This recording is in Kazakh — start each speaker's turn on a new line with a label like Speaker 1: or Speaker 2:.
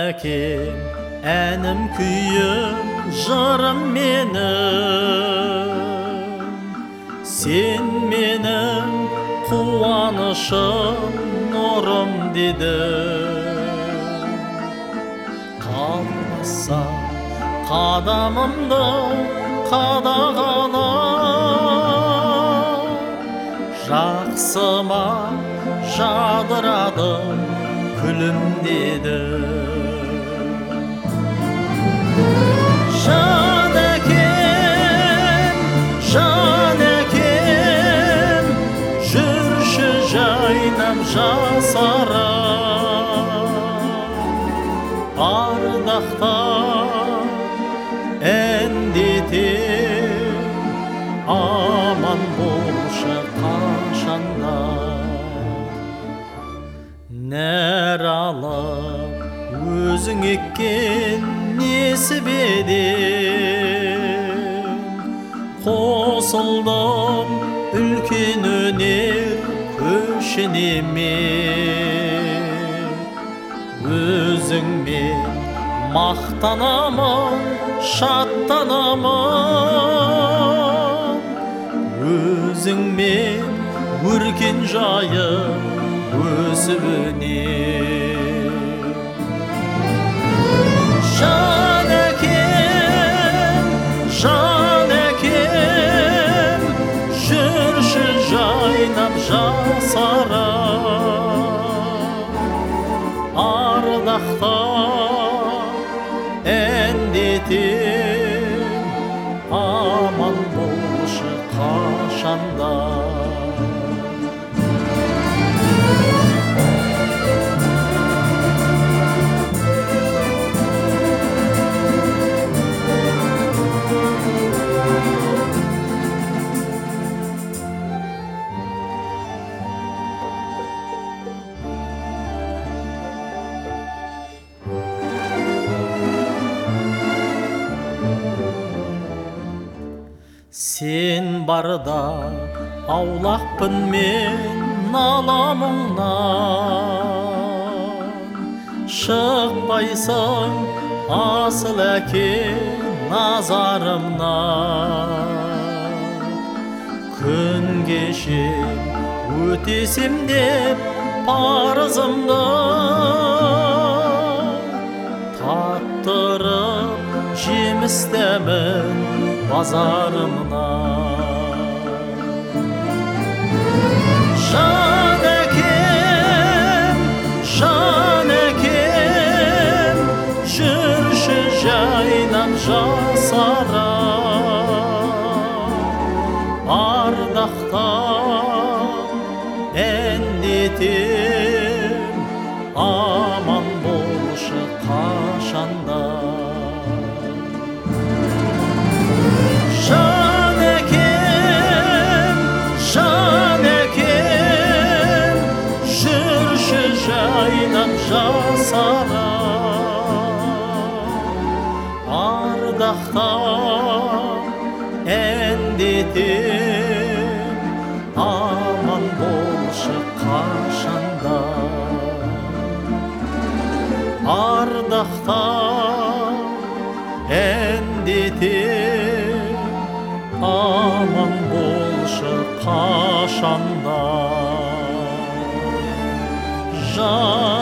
Speaker 1: әкем, әнім күйім, жырым менің. Сен менің қуанышым, нұрым дедің. Қалмаса қадамымды қадағала, жақсыма жадырадым, күлімдедім. Жан әкем, жан әкем, жүрші жайнап жасарып, ардақтап әндетем, аман болшы қашанда. Нәр алып өзің еккен несібеден, қосылдым үлкен өнер көшіне мен. Өзіңмен мақтанамын, шаттанамын, өзіңмен өркен жайым өсіп өнер. Жан әкем, жан әкем, жүрші жайнап жасарып, ардақтап әндетем, аман болшы қашанда. Сен барда аулақпын мен наламыңнан, шықпайсың асыл әке назарымнан. Күн кешем өтесем деп парызымды, таттырып жеміс дәмін базарымнан. Жан әкем, жан әкем, жүрші жайнап жасарып, ардақтап әндетем, аман болшы қашанда. Жан әкем, жан әкем, жүрші жайнап жасарып, ардақтап әндетем, аман болшы қашанда. Ардақтап әндетем, аман болшы қашанда.